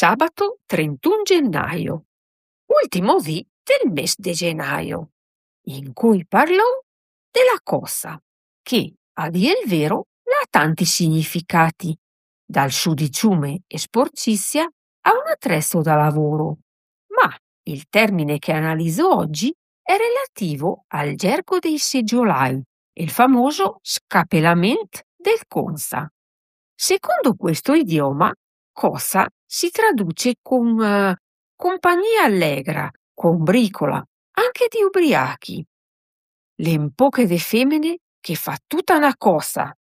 sabato 31 gennaio, ultimo dì del mese di gennaio, in cui parlò della cosa che, a dire il vero, ha tanti significati, dal sudiciume e sporcizia a un attrezzo da lavoro. Ma il termine che analizzo oggi è relativo al gergo dei seggiolai, il famoso scappellament del Consa. Secondo questo idioma, cosa si traduce con compagnia allegra, con bricola, anche di ubriachi. Le poche de femmine che fa tutta una cosa